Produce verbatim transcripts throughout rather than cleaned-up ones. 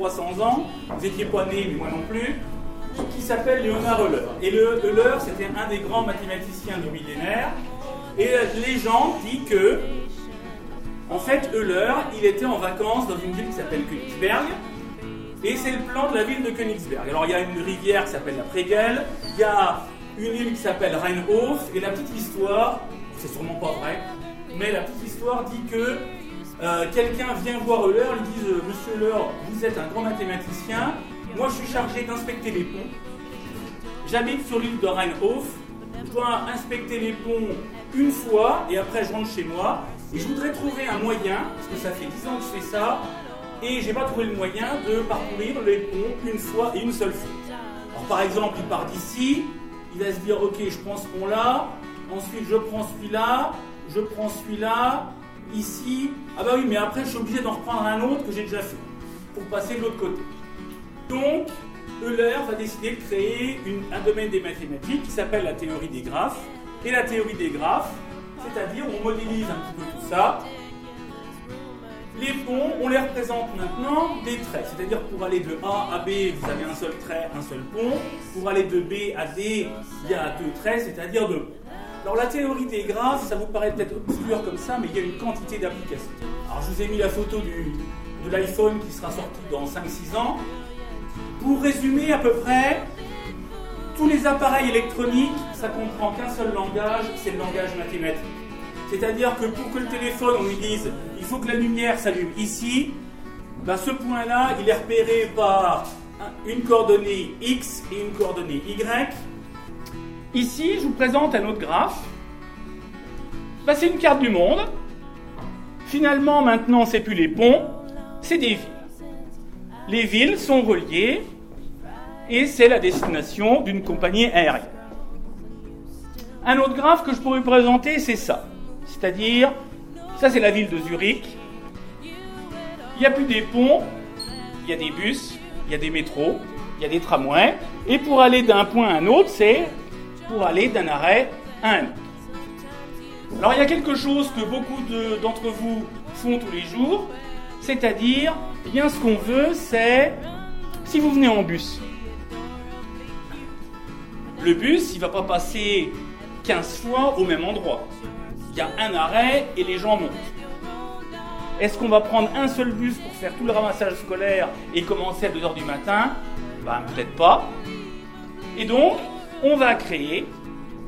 trois cents ans, vous n'étiez pas nés, mais moi non plus, qui s'appelle Leonhard Euler. Et le Euler, c'était un des grands mathématiciens du millénaire, et la légende dit que, en fait, Euler, il était en vacances dans une ville qui s'appelle Königsberg, et c'est le plan de la ville de Königsberg. Alors il y a une rivière qui s'appelle la Pregel, il y a une île qui s'appelle Rheinhof, et la petite histoire, c'est sûrement pas vrai, mais la petite histoire dit que euh, quelqu'un vient voir Euler, lui dit euh, « Monsieur Euler, vous êtes un grand mathématicien, moi je suis chargé d'inspecter les ponts, j'habite sur l'île de Rheinhof, je dois inspecter les ponts une fois, et après je rentre chez moi, et je voudrais trouver un moyen, parce que ça fait dix ans que je fais ça, et j'ai pas trouvé le moyen de parcourir les ponts une fois et une seule fois. » Alors par exemple, il part d'ici, il va se dire « Ok, je prends ce pont-là, ensuite je prends celui-là, je prends celui-là, ici, ah bah oui, mais après je suis obligé d'en reprendre un autre que j'ai déjà fait, pour passer de l'autre côté. » Donc, Euler va décider de créer une, un domaine des mathématiques qui s'appelle la théorie des graphes. Et la théorie des graphes, c'est-à-dire on modélise un petit peu tout ça. Les ponts, on les représente maintenant des traits, c'est-à-dire pour aller de A à B, vous avez un seul trait, un seul pont. Pour aller de B à D, il y a deux traits, c'est-à-dire deux ponts. Alors la théorie des graphes, ça vous paraît peut-être obscur comme ça, mais il y a une quantité d'applications. Alors je vous ai mis la photo du, de l'iPhone qui sera sorti dans cinq six ans. Pour résumer à peu près, tous les appareils électroniques, ça comprend qu'un seul langage, c'est le langage mathématique. C'est-à-dire que pour que le téléphone, on lui dise « il faut que la lumière s'allume ici », ben ce point-là, il est repéré par une coordonnée X et une coordonnée Y. Ici, je vous présente un autre graphe. Ben, c'est une carte du monde. Finalement, maintenant, c'est plus les ponts, c'est des villes. Les villes sont reliées et c'est la destination d'une compagnie aérienne. Un autre graphe que je pourrais vous présenter, c'est ça. C'est-à-dire, ça c'est la ville de Zurich. Il n'y a plus des ponts, il y a des bus, il y a des métros, il y a des tramways. Et pour aller d'un point à un autre, c'est pour aller d'un arrêt à un autre. Alors il y a quelque chose que beaucoup de, d'entre vous font tous les jours, c'est-à-dire, eh bien ce qu'on veut, c'est, si vous venez en bus, le bus, il ne va pas passer quinze fois au même endroit. Il y a un arrêt et les gens montent. Est-ce qu'on va prendre un seul bus pour faire tout le ramassage scolaire et commencer à deux heures du matin ? Ben, peut-être pas. Et donc, on va créer, quoi ?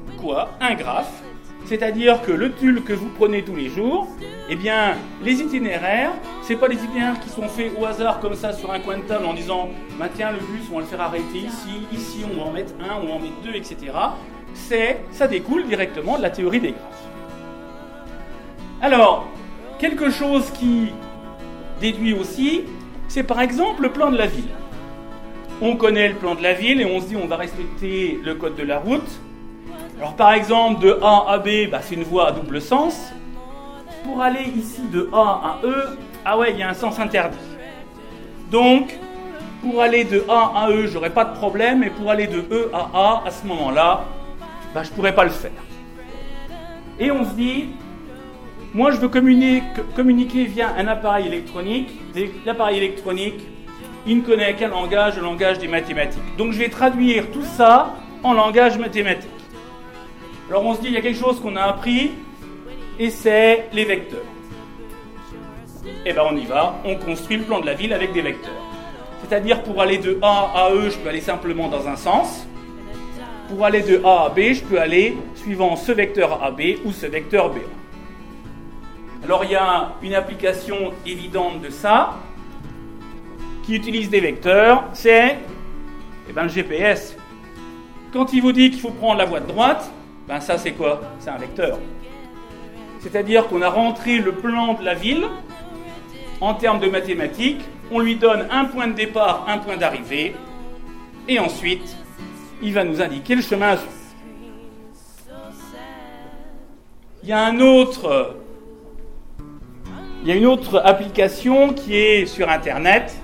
Un graphe. C'est-à-dire que le tulle que vous prenez tous les jours, eh bien, les itinéraires, c'est pas des itinéraires qui sont faits au hasard comme ça sur un coin de table en disant bah, tiens, le bus, on va le faire arrêter ici, ici, on va en mettre un, on va en mettre deux, et cetera. C'est, ça découle directement de la théorie des graphes. Alors, quelque chose qui déduit aussi, c'est par exemple le plan de la ville. On connaît le plan de la ville et on se dit on va respecter le code de la route. Alors par exemple, de A à B, bah, c'est une voie à double sens. Pour aller ici de A à E, ah ouais, il y a un sens interdit. Donc, pour aller de A à E, j'aurais pas de problème, mais pour aller de E à A, à ce moment-là, bah, je pourrais pas le faire. Et on se dit, moi je veux communiquer, communiquer via un appareil électronique. L'appareil électronique, il ne connaît qu'un langage, le langage des mathématiques. Donc je vais traduire tout ça en langage mathématique. Alors on se dit, il y a quelque chose qu'on a appris, et c'est les vecteurs. Et bien on y va, on construit le plan de la ville avec des vecteurs. C'est-à-dire pour aller de A à E, je peux aller simplement dans un sens. Pour aller de A à B, je peux aller suivant ce vecteur A B ou ce vecteur B. Alors il y a une application évidente de ça, qui utilise des vecteurs, c'est eh ben, le G P S. Quand il vous dit qu'il faut prendre la voie de droite, ben ça c'est quoi ? C'est un vecteur. C'est-à-dire qu'on a rentré le plan de la ville en termes de mathématiques, on lui donne un point de départ, un point d'arrivée, et ensuite, il va nous indiquer le chemin à suivre. Il y a un autre, il y a une autre application qui est sur Internet.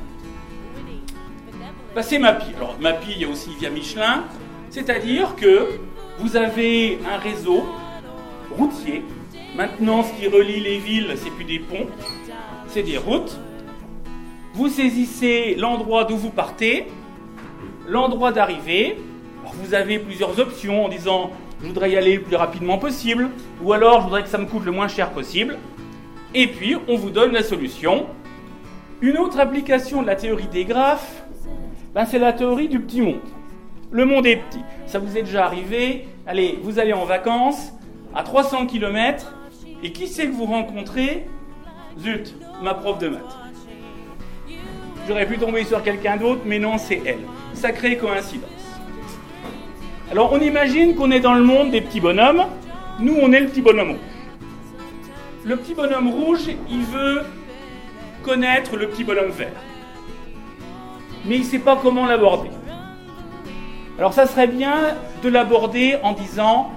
Ben, c'est Mappy. Alors Mappy, il y a aussi via Michelin, c'est-à-dire que vous avez un réseau routier. Maintenant, ce qui relie les villes, c'est plus des ponts, c'est des routes. vous saisissez l'endroit d'où vous partez, l'endroit d'arrivée. Alors vous avez plusieurs options en disant « je voudrais y aller le plus rapidement possible » ou alors « je voudrais que ça me coûte le moins cher possible ». Et puis, on vous donne la solution. Une autre application de la théorie des graphes, ben c'est la théorie du petit monde. Le monde est petit. Ça vous est déjà arrivé? Allez, vous allez en vacances à trois cents kilomètres et qui c'est que vous rencontrez? Zut, ma prof de maths. J'aurais pu tomber sur quelqu'un d'autre, mais non, c'est elle. Sacrée coïncidence. Alors, on imagine qu'on est dans le monde des petits bonhommes. Nous, on est le petit bonhomme rouge. Le petit bonhomme rouge, il veut connaître le petit bonhomme vert. Mais il ne sait pas comment l'aborder. Alors ça serait bien de l'aborder en disant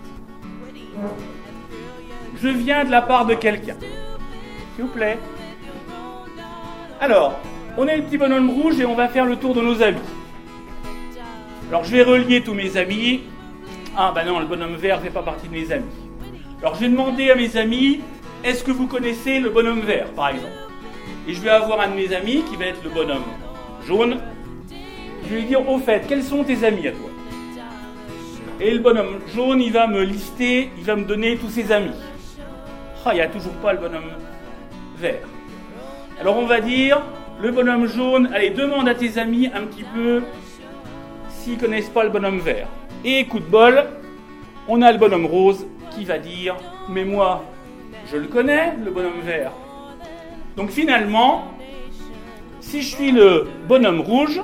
« Je viens de la part de quelqu'un. S'il vous plaît. » Alors, on est le petit bonhomme rouge et on va faire le tour de nos amis. Alors je vais relier tous mes amis. Ah ben non, le bonhomme vert ne fait pas partie de mes amis. Alors je vais demander à mes amis, est-ce que vous connaissez le bonhomme vert, par exemple? Et je vais avoir un de mes amis qui va être le bonhomme jaune. Je vais lui dire, au fait, quels sont tes amis à toi? Et le bonhomme jaune, il va me lister, il va me donner tous ses amis. Ah, il n'y a toujours pas le bonhomme vert. Alors on va dire, le bonhomme jaune, allez, demande à tes amis un petit peu s'ils ne connaissent pas le bonhomme vert. Et coup de bol, on a le bonhomme rose qui va dire « Mais moi, je le connais, le bonhomme vert. » Donc finalement, si je suis le bonhomme rouge,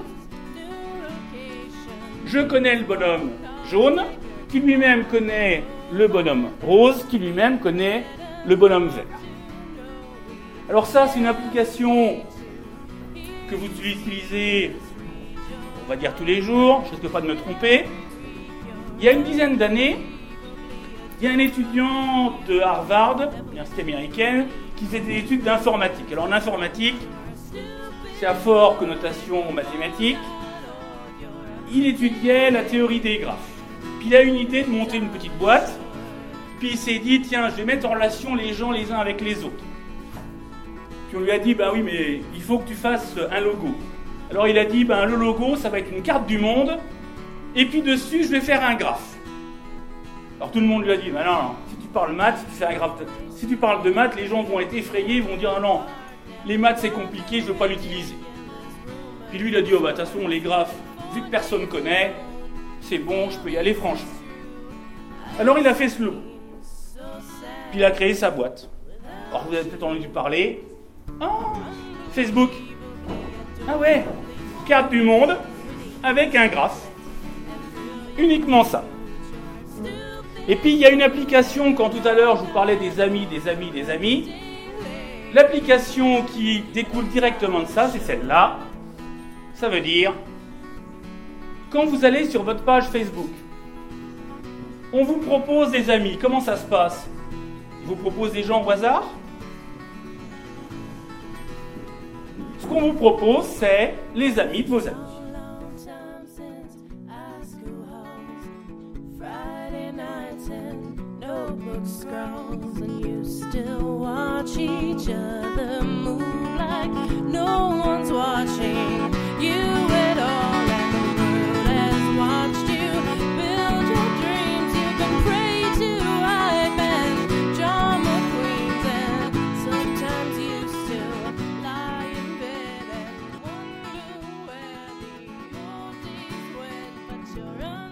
je connais le bonhomme jaune, qui lui-même connaît le bonhomme rose, qui lui-même connaît le bonhomme vert. Alors ça, c'est une application que vous utilisez, on va dire tous les jours, je ne risque pas de me tromper. Il y a une dizaine d'années, il y a un étudiant de Harvard, université américaine, qui faisait des études d'informatique. Alors en informatique, c'est à forte connotation mathématique. Il étudiait la théorie des graphes. Puis il a eu une idée de monter une petite boîte. Puis il s'est dit, tiens, je vais mettre en relation les gens les uns avec les autres. Puis on lui a dit, bah oui, mais il faut que tu fasses un logo. Alors il a dit, ben le logo, ça va être une carte du monde. Et puis dessus, je vais faire un graphe. Alors tout le monde lui a dit, ben non, non, si tu parles maths, si tu fais un graphe, si tu parles de maths, les gens vont être effrayés, vont dire, non, non, les maths c'est compliqué, je ne veux pas l'utiliser. Puis lui, il a dit, oh bah de toute façon, les graphes, vu que personne ne connaît, c'est bon, je peux y aller franchement. Alors il a fait ce logo. Puis il a créé sa boîte. Alors vous avez peut-être entendu parler. Ah, Facebook. Ah ouais, carte du monde avec un graphe. Uniquement ça. Et puis il y a une application, quand tout à l'heure je vous parlais des amis, des amis, des amis. L'application qui découle directement de ça, c'est celle-là. Ça veut dire, quand vous allez sur votre page Facebook, on vous propose des amis. Comment ça se passe? Il vous propose des gens au hasard? Ce qu'on vous propose, c'est les amis de vos amis. Scrolls and you still watch each other move like no one's watching you at all, and the world has watched you build your dreams. You've been prey to hype and drama queens, and sometimes you still lie in bed and wonder where the old days went, but you're